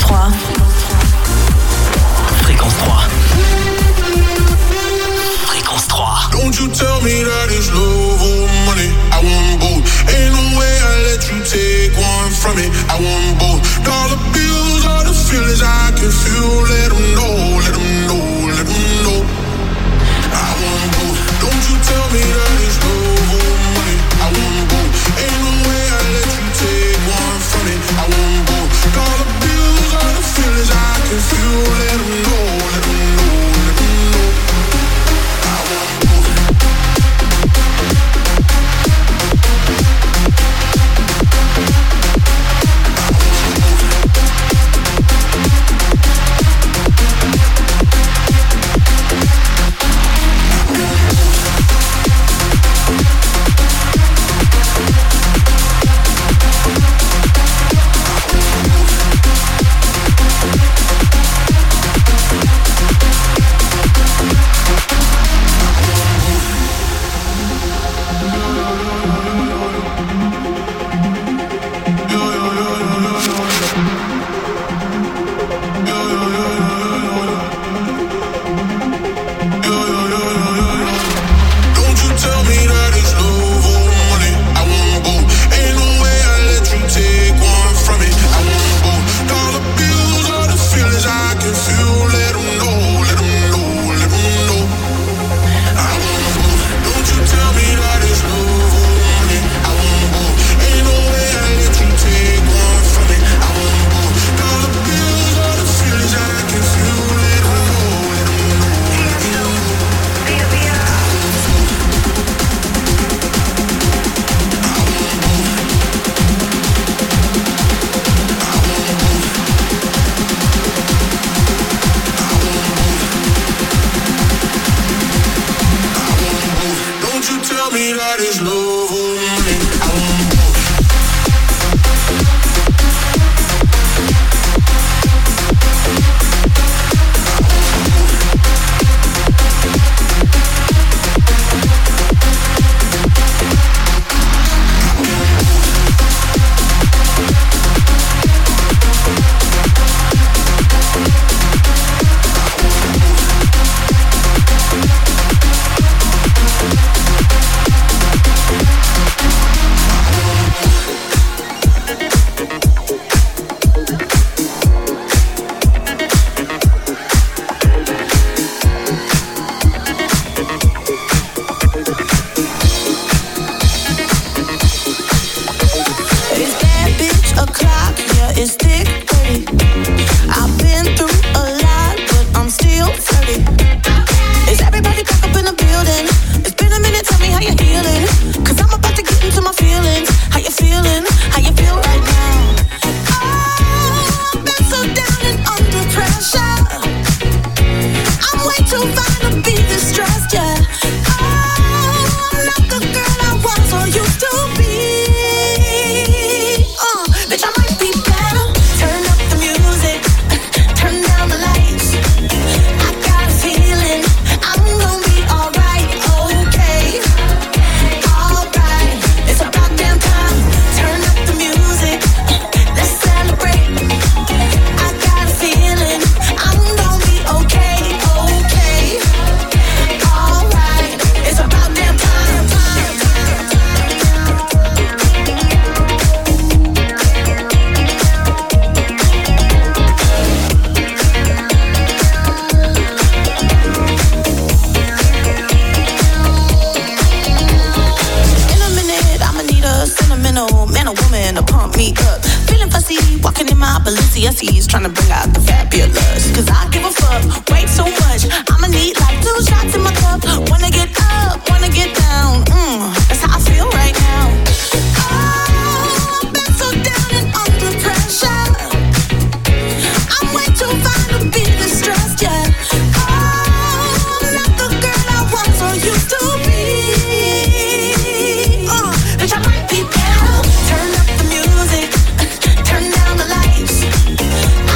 3. Fréquence 3. Fréquence 3. Don't you tell me that it's love or money. I want both. Ain't no way I let you take one from me. I want both. Dollar bills are the feelings I can feel. Let them know, let them know, let them know. I want both. Don't you tell me that it's love or money. I want both. Ain't no way I let you take one from me. I want both. Dollar bills are the feelings I can feel. Let them know, let them know, let them know. I want both.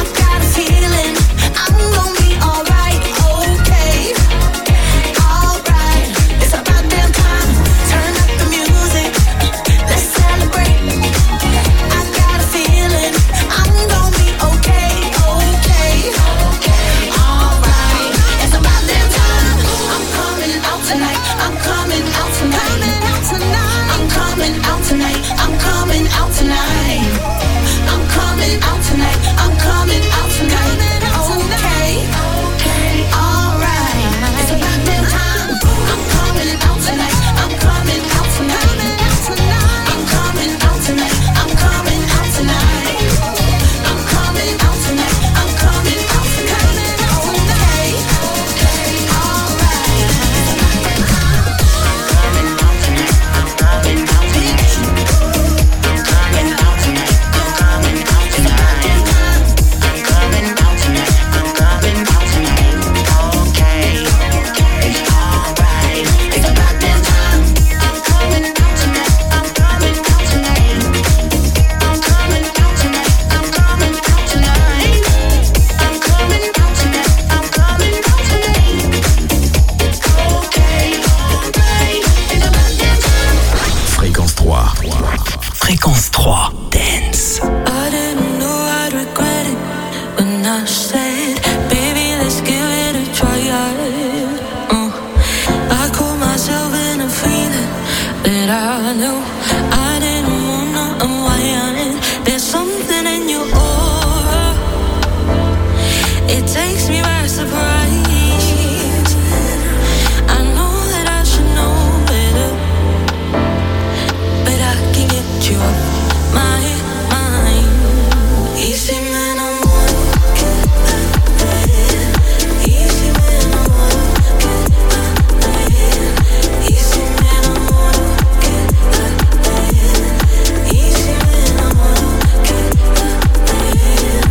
Feeling I'm gonna be alright, okay. Fréquence 3, Dance. I didn't know I'd regret it when I said, baby, let's give it a try. I caught myself in a feeling that I knew I didn't wanna unwind. There's something in your aura, it takes me by surprise. I know that I should know better, but I can't get you off my mind. Easy man, I'm wanna get out there. Easy man, I wanna get out there. Easy man, I wanna get out there. Easy man, I wanna get out there.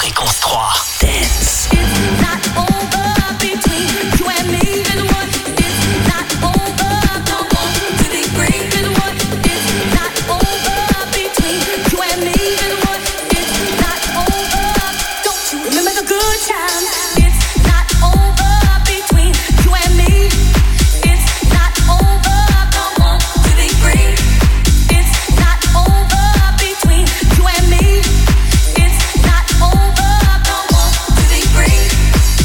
Fréquence 3, Dance. It's not over between you and me. Is what it's not over. No more to be free. Is what it's not over between you and me. Is what it's not over. Don't you remember the good times? It's not over between you and me. It's not over. No more to be free. It's not over between you and me. It's not over. No more to be free.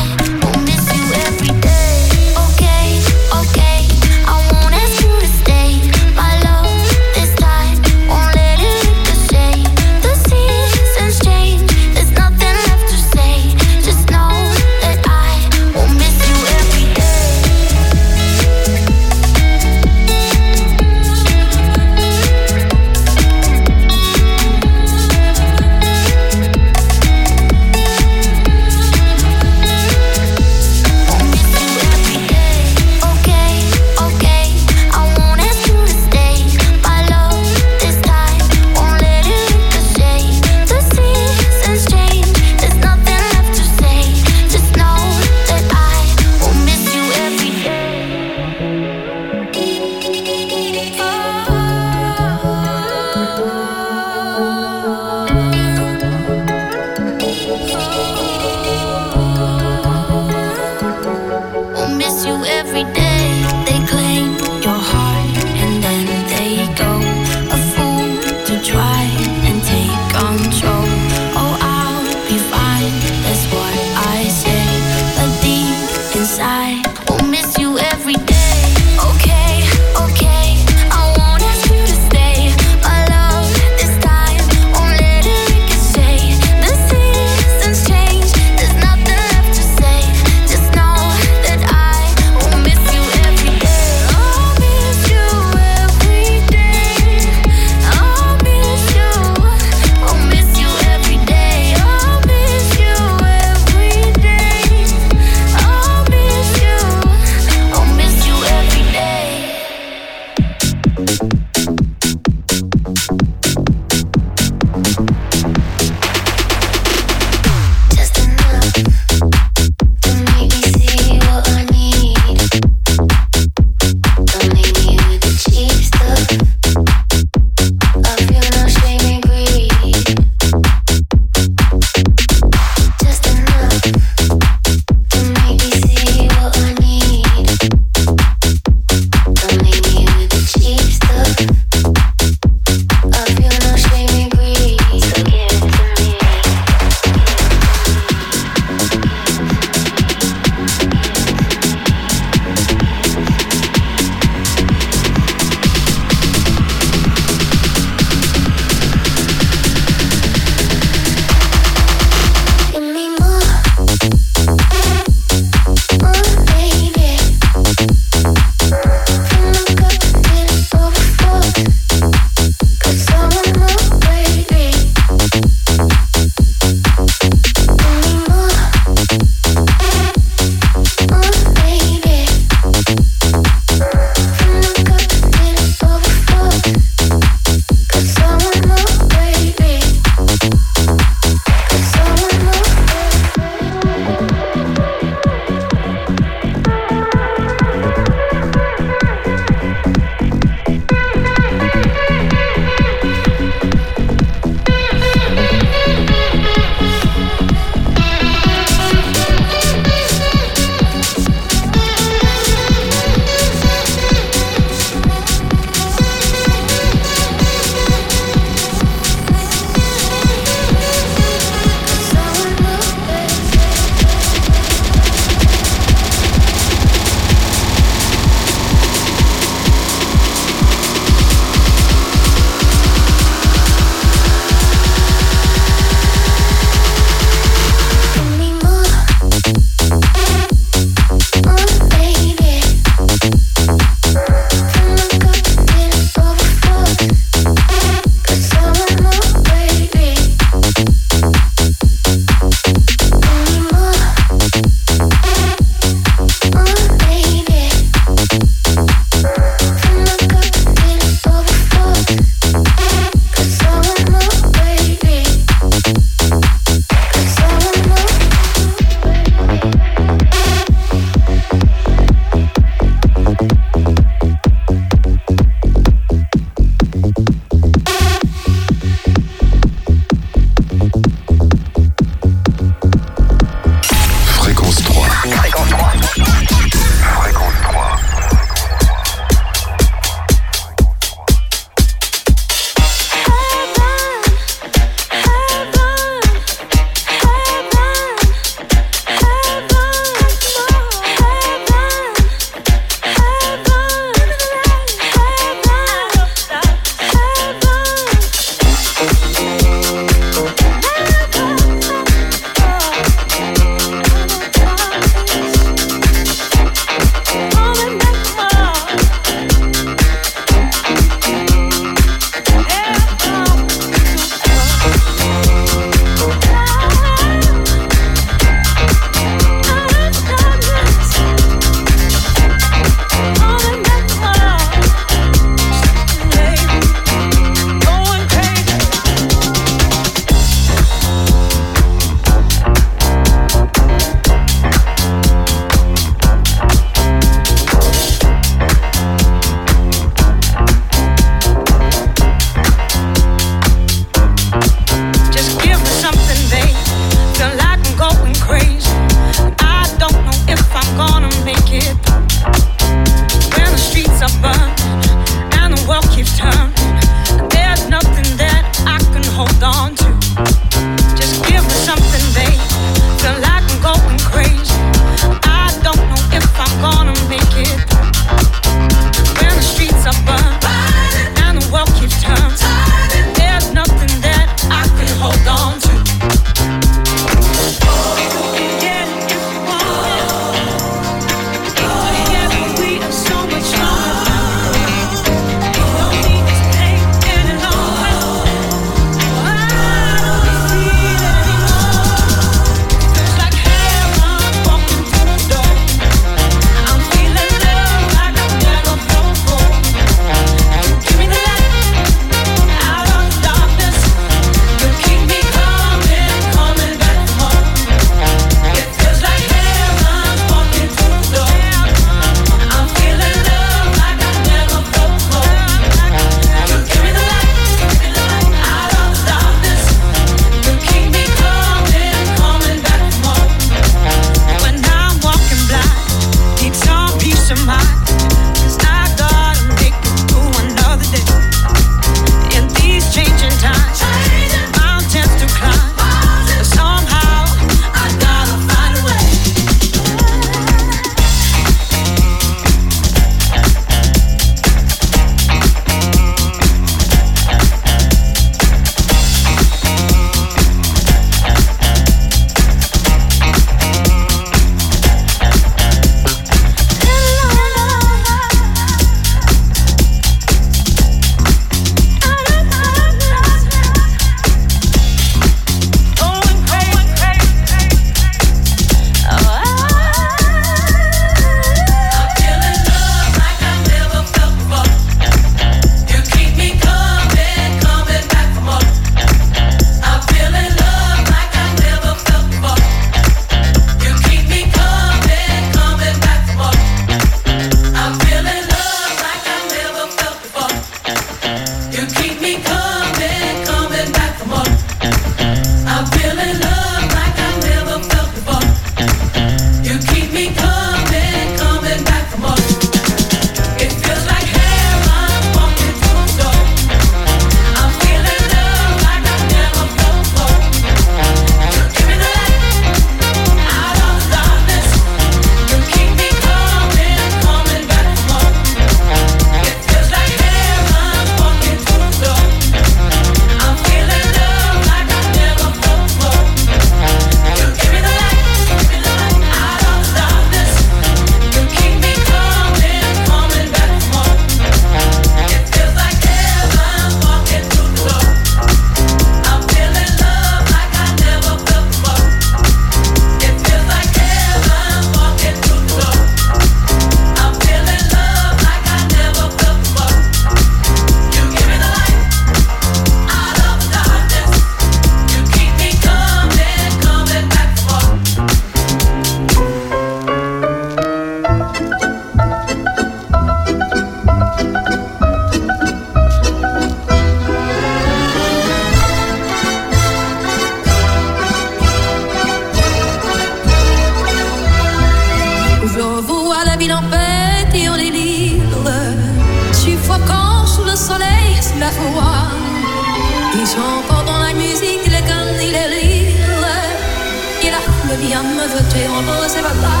repose pas là.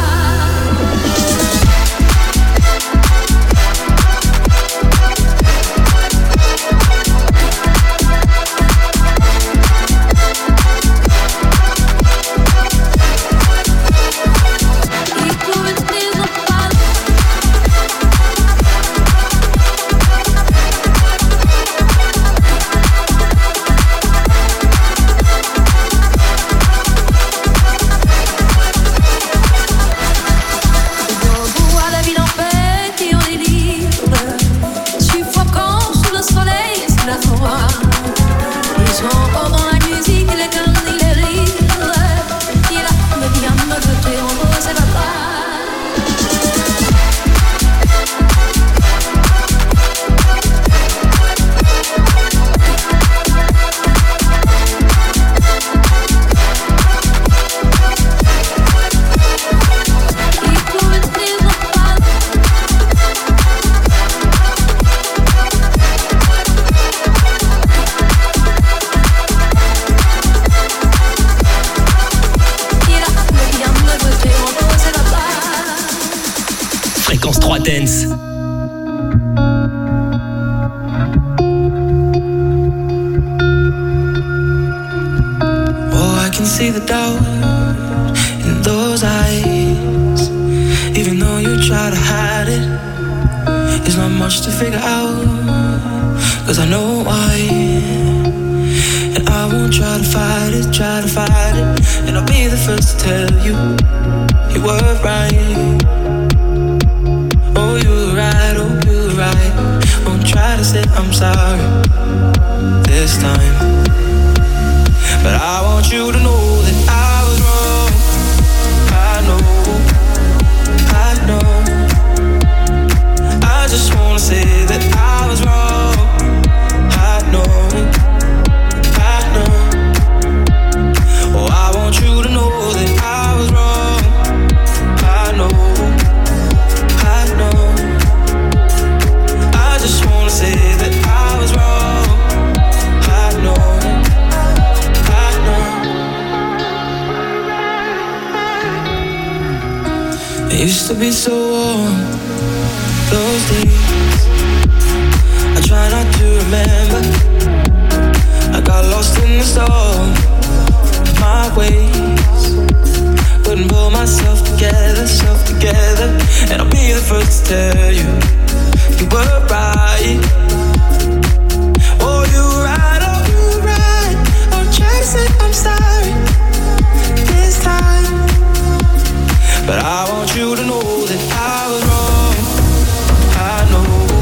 Dance. Oh, I can see the doubt in those eyes. Even though you try to hide it, there's not much to figure out. 'Cause I know why. And I won't try to fight it, and I'll be the first to tell you, you were right. Oh, you were right. Won't try to say I'm sorry this time, but I want you to know that I was wrong. I know. I just wanna say that I was wrong. I know. Oh, I want you to know that I was wrong. I know. I just wanna say that I was wrong. I know. It used to be so warm, those days. I try not to remember. I got lost in the storm, my ways. Couldn't pull myself together, and I'll be the first to tell you, you were right. Oh, you were right. I'll try to say I'm sorry this time, but I want you to know that I was wrong. I know.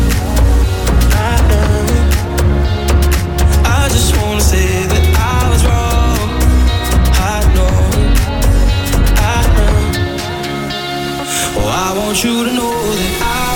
I just wanna say that I was wrong. I know. Oh, I want you to know that I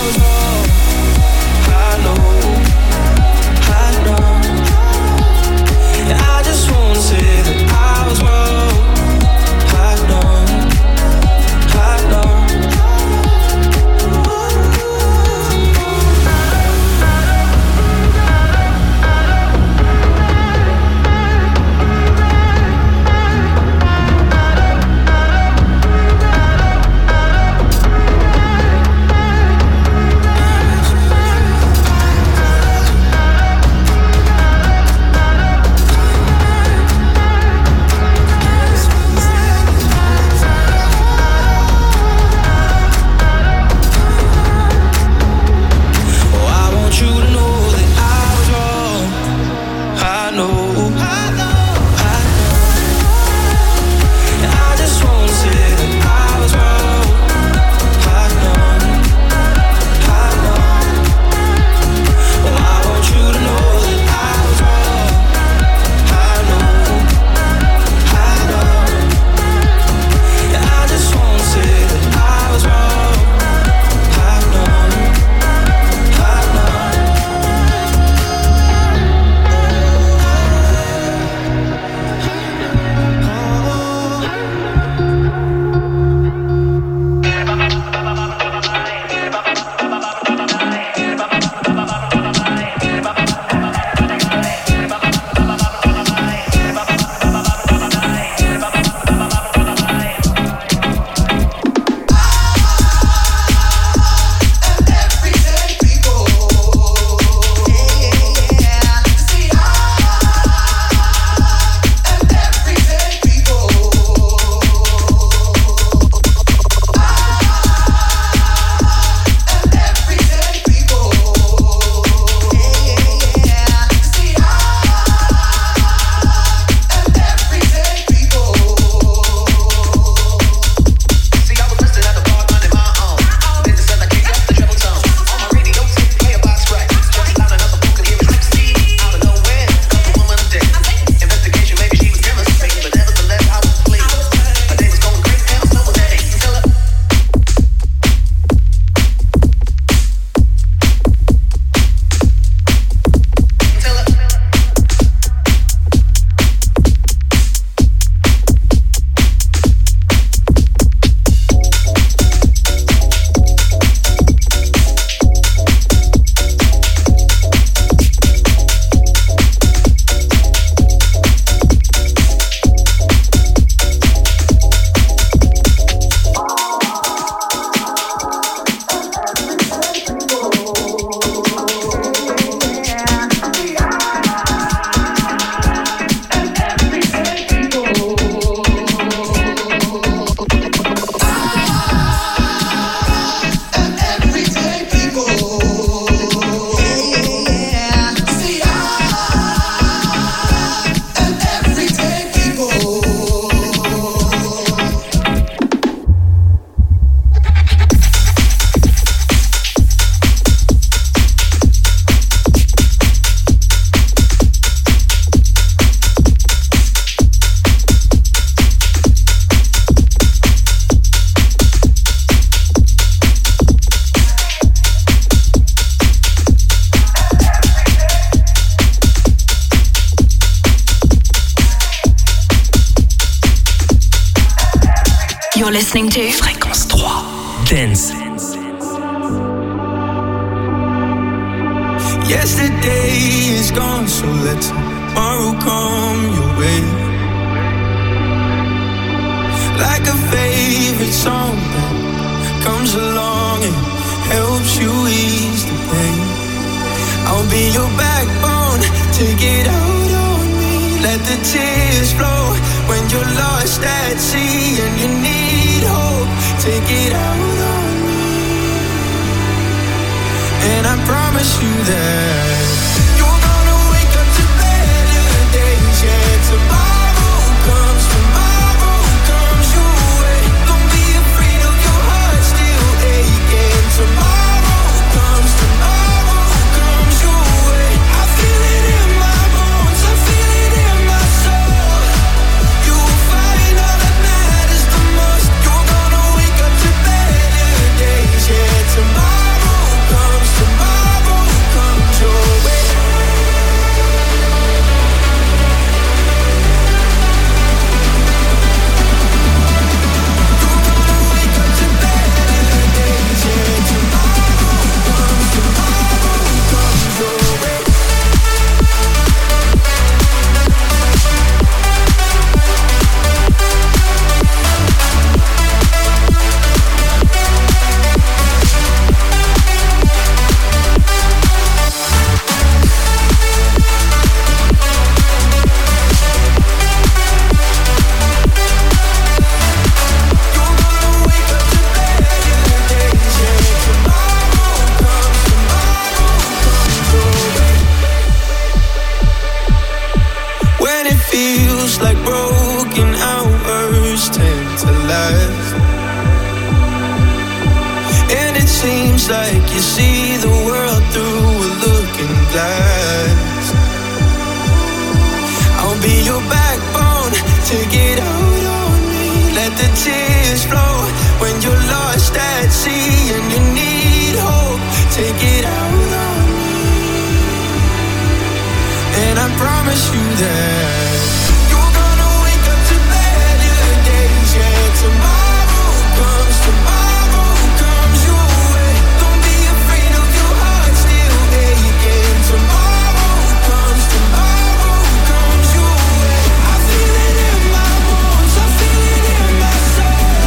You're listening to Fréquence 3 Dance. Yesterday is gone, so let tomorrow come your way. Like a favorite song that comes along and helps you ease the pain. I'll be your backbone, take it out on me. Let the tears flow when you're lost at sea and you need hope. Take it out on me, and I promise you that you're gonna wake up to better days. Yeah, tomorrow comes your way. Don't be afraid of your heart still aching. Tomorrow comes your way. I feel it in my bones, I feel it in my soul. You will find all that matters the most. You're gonna wake up to better days. Yeah, tomorrow comes your way. You're gonna wake up to better days. Yeah, tomorrow comes your way. When it feels like broken hours tend to last, and it seems like you see the world through a looking glass, I'll be your backbone, take it out on me. Let the tears flow when you're lost at sea and you need hope. Take it out on me, and I promise you that you're gonna wake up to better days. Yeah, tomorrow comes your way. Don't be afraid of your heart still aching. Tomorrow comes your way. I feel it in my bones, I feel it in my soul.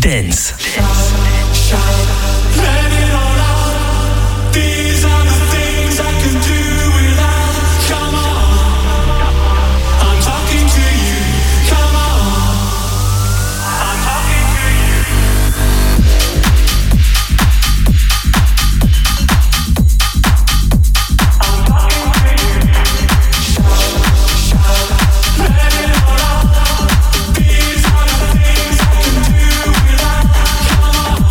Dance. Let it all out. These are the things I can do without. Come on, I'm talking to you. Come on, I'm talking to you. I'm talking to you. Let it all out. These are the things I can do without. Come on.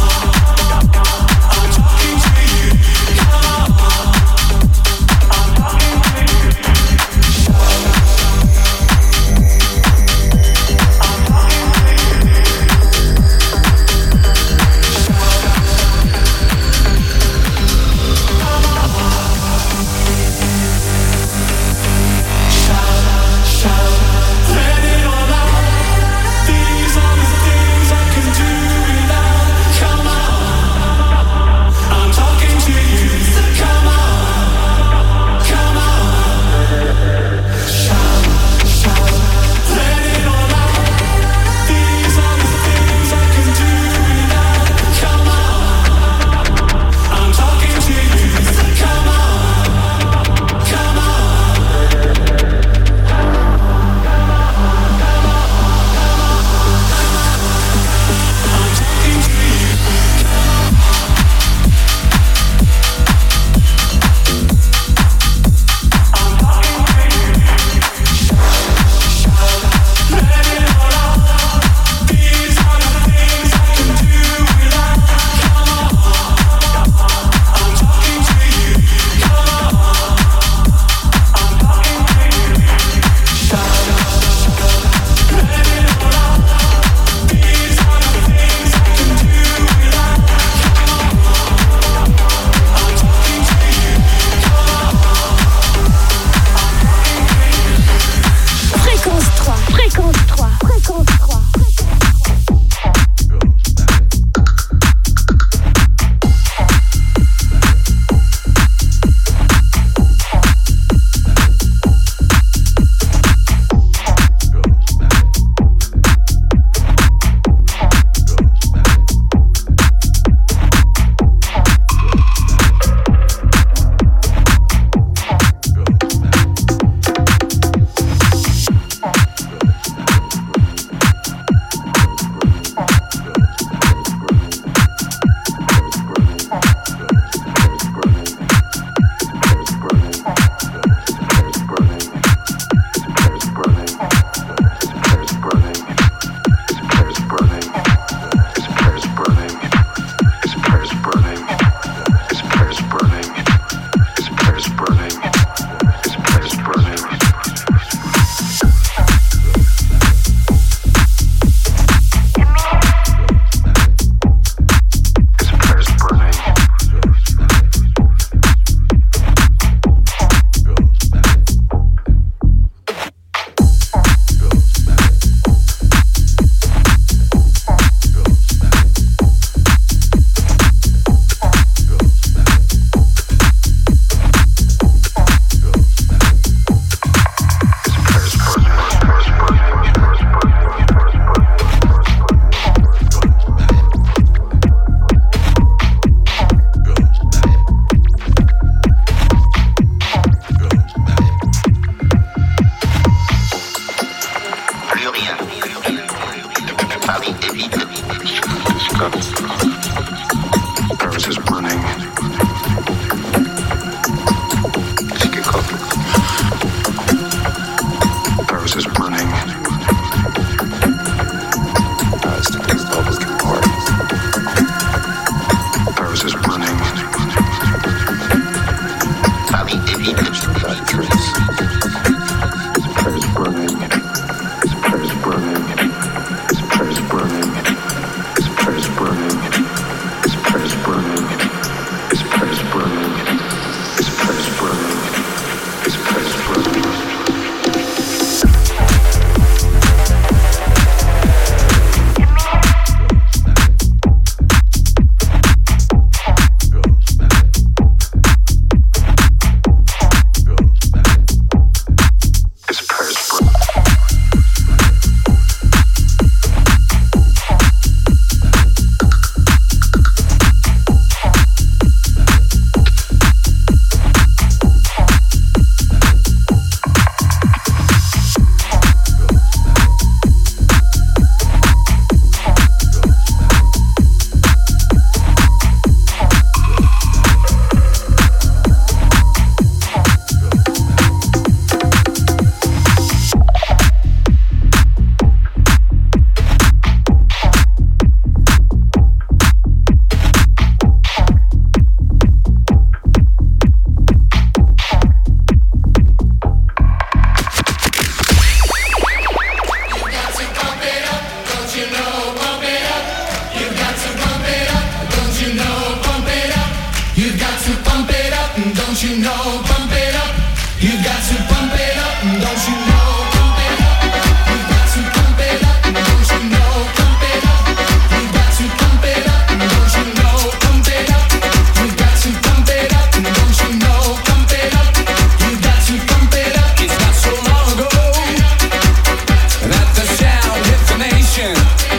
know, pump it up. You've got to pump it up, don't you know? Pump it up. You've got to pump it up, don't you know? Pump it up. You've got to pump it up, don't you know? Pump it up. You've got to pump it up, don't you know? Pump it up. You've got to pump it up. It's not so long ago that the sound hit the nation.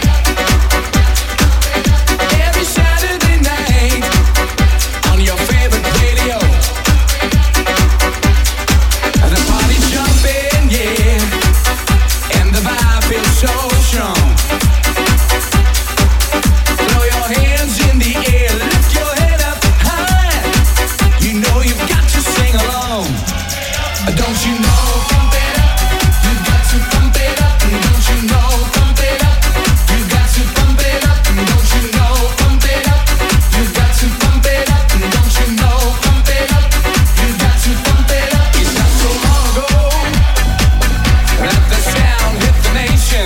Every Saturday night on your favorite radio. The party's jumping, yeah, and the vibe feels so strong. Throw your hands in the air, lift your head up high. You know you've got to sing along. Don't you know, pump it up. You've got to pump it up. Don't you know, pump it up. You've got to pump it up. Don't you know, pump it up. You've got to pump it up. Don't you know, pump it up. You've got to pump it up. It's not so long ago that the sound hit the nation.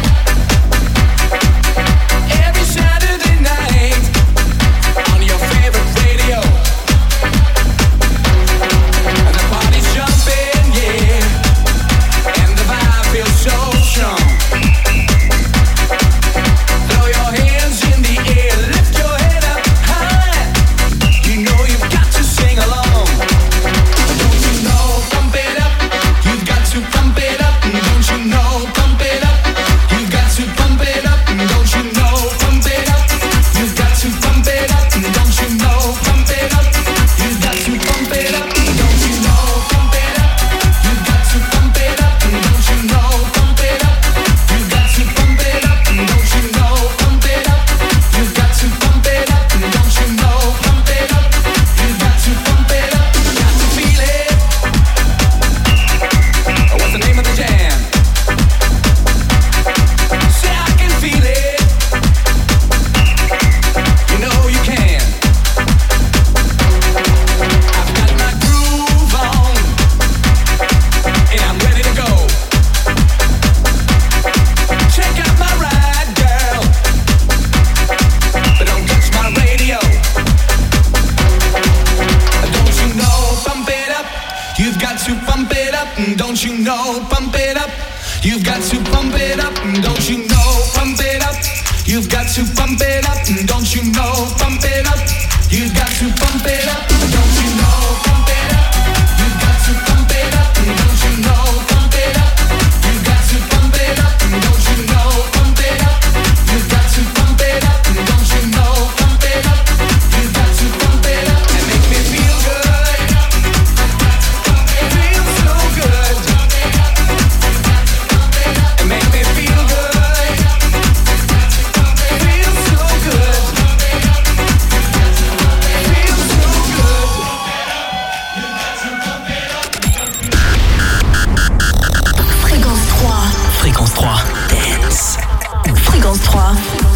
Every Saturday night on your favorite radio. And the party's jumping, yeah, and the vibe feels so strong. Throw your hands in the air, lift your head up high. You know you've got to sing along. Don't you know, pump it up. You've got to pump it up. Don't you know, pump it up. You've got to pump it up. Don't you know, pump it up. You've got to pump it up. Don't you know, pump it up. You've got to pump it up. Don't you know, pump it up. You've got to pump it up. Don't you know, pump it up. You've got to pump it up. Don't you know, pump it up. You've got to pump it up. Don't you know, pump it up. You've got to pump it up. Got to feel it. What's the name of the jam? Say I can feel it. You know you can. I've got my groove on, and I'm ready to go. Check out my ride, girl, but don't touch my radio. Don't you know, pump it up. You've got to pump it up. Don't you know, pump it up. You've got to pump it up. Don't you know, pump it up. You've got to pump it up. Don't you know, pump it up. You've got to pump it up. Don't you know, pump it up. You've got to pump it up. Don't you know, pump it up. You've got to pump it up. Don't you know, pump it up. You've got to pump it up. Don't you know, pump it up. You've got to pump it up and make me feel good. Feel so good. And make me feel good. Feel so good. Feel so good. Fréquence 3. Fréquence 3. Dance. Fréquence 3.